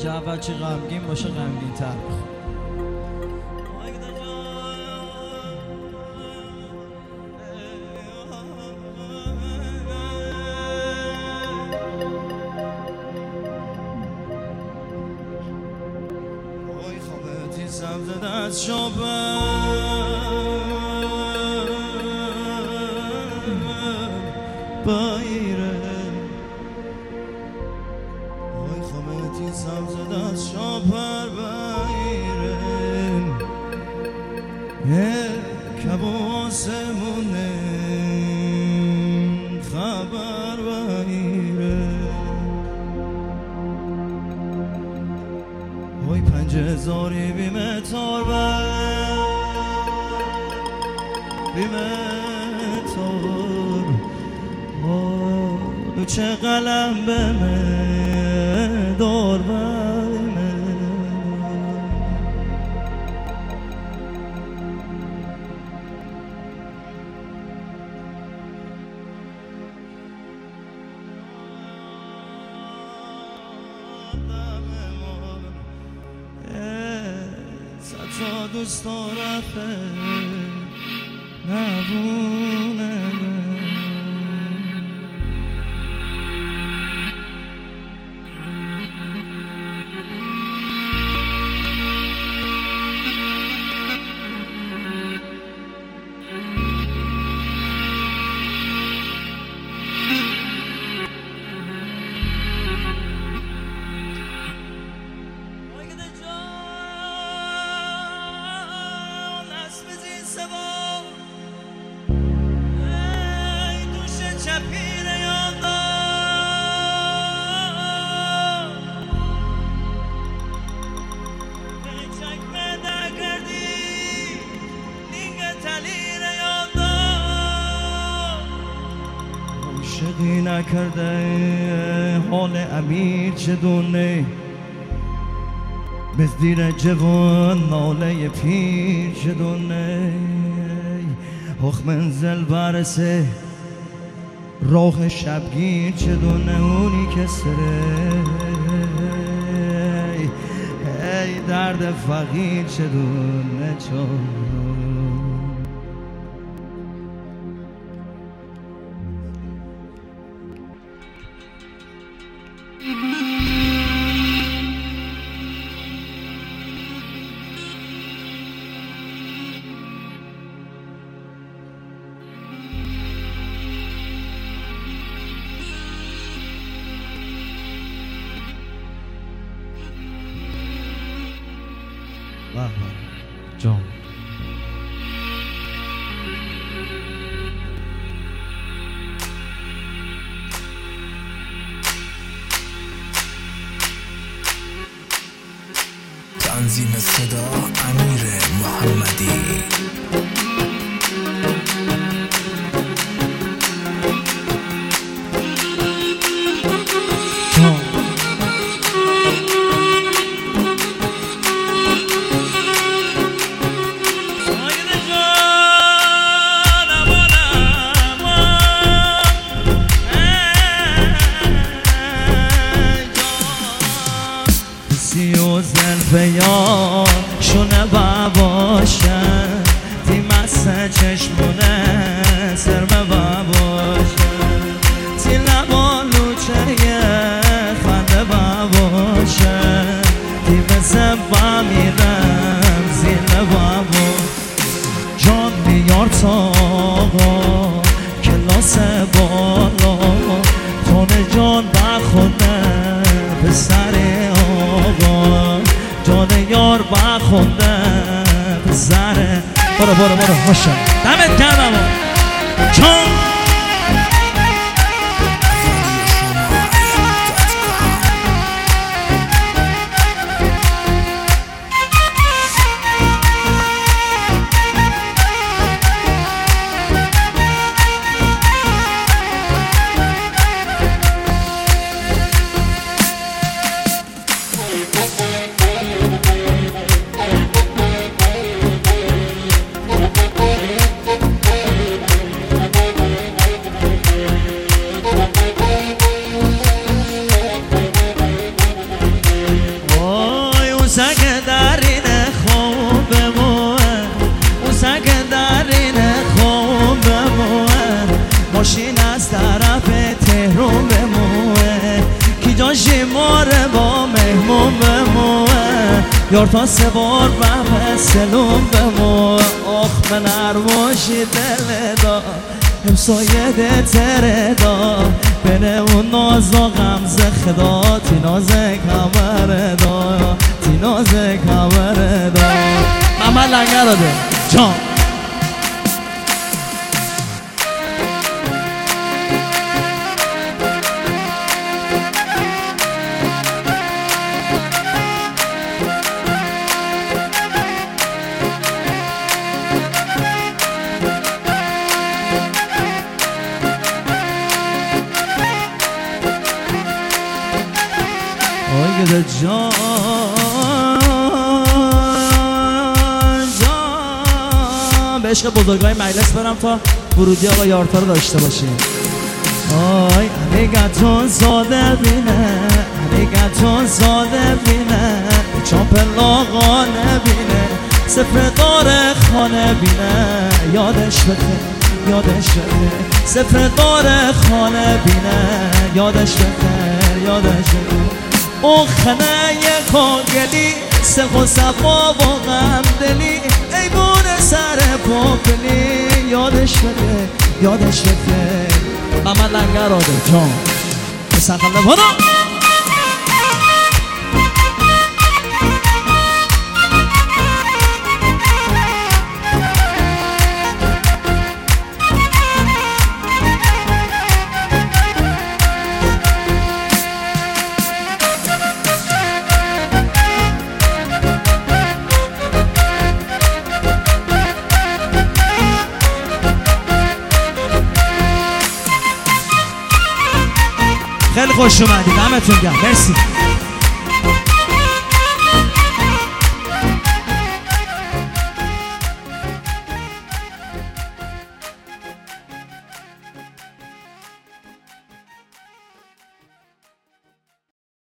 اول چی غمگین باشه غمگین تر بخون. وای خوابتی سبز دست شابه بایره وای خوابتی سبز دست شابر بایره کباسمونه خبر بایره وای 5000 بیمه تار بیمه تار دو چه قلم به من دار بایمه تا دوست رفته نبونه عاشقی نکرده حال امیر چدونه به زیر جوان ناله پیر چدونه حق منزل برسه راه شبگیر چدونه اونی که سره ای درد فقیر چدونه چون جان تنظیم صدا امیر محمدی زلفیان شونه باشن تی مسته چشمونه سرمه باشن تی لبا لوچه خنده باشن تی بزه بمیرم زیله جان بیار تا کلاس بالا خونه جان بخونه به سر آقا جان یار بخونده بزره برو خوشم دمت گرم جان یار تا سه بار به سلوم بمو آخ من ارواشی دل دا همسایه ده تره دا بره اون ناز و غمزه خدا تی نازه کمره دا تی نازه کمره دا محمد لنگر داده جان جان به عشق بزرگای مجلس برم تا ورودی آقا یارتا رو داشته باشیم. آی نگهتون زاده بینه نگهتون زاده بینه چون پلاغا نبینه سفردار خانه بینه یادش بخیر یادش بخیر سفردار خانه بینه یادش بخیر یادش بخیر او خنه کاغلی سلخ و صفا و غمدلی ای بونه سر پاپلی یادش بده یادش بده محمد لنگر آده جان بسن خلده بانو خیلی خوش اومدید دمتون گرم مرسی